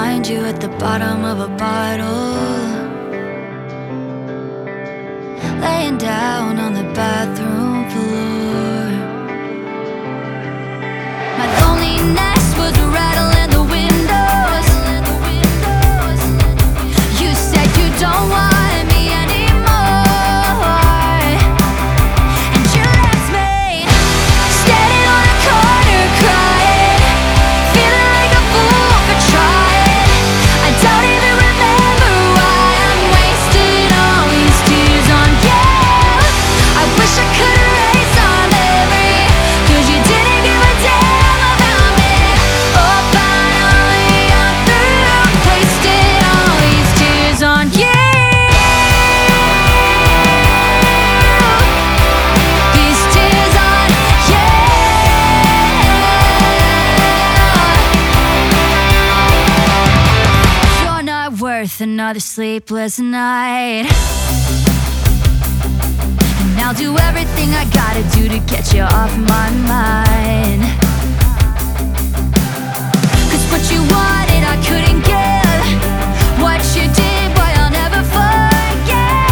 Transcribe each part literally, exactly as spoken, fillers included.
find you at the bottom of a bottle, laying down on the bathroom floor. My loneliness was rattling the windows. You said you don't want me anymore, and you left me standing on a corner crying, feeling like a fool for trying. I don't even remember why I'm wasting all these tears on you. I wish I could erase our memory, 'cause you didn't give a damn about me. Oh, finally I'm through wasting all these tears on you. These tears on you. You're not worth another sleepless night, and I'll do everything I gotta do to get you off my mind. 'Cause what you wanted I couldn't give. What you did, boy, I'll never forget.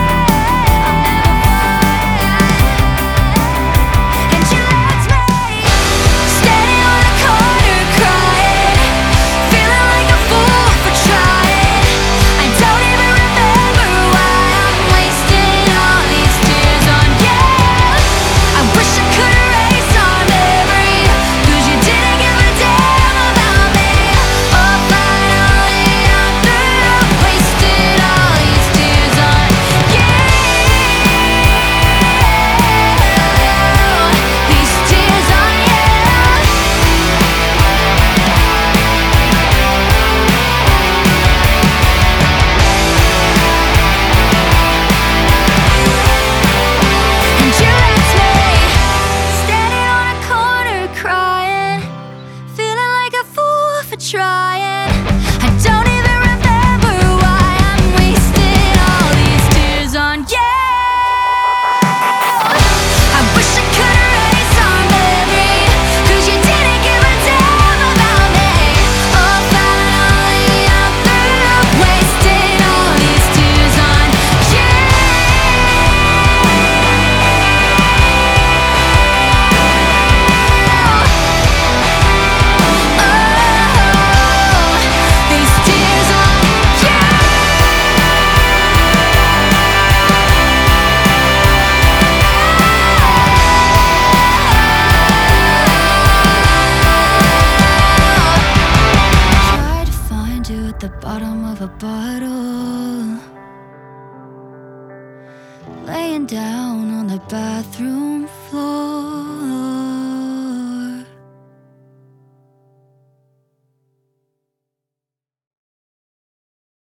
And you left me standing on a corner crying, feeling like a fool for trying. I don't even remember why I'm wasting all these tears on you. I wish I could erase our memory, 'cause you didn't give a damn about me. Oh, finally I'm through wasting all these tears on you. These tears on you. And you left me standing on a corner crying, feeling like a fool for trying. I don't even remember why I'm wasting all these tears on you. I wish I could erase our memory, 'cause you didn't give a damn about me. Oh, finally I'm through wasting all these tears on you. Oh, these tears on you. Tried to find you at the bottom of a bottle, laying down on the bathroom floor.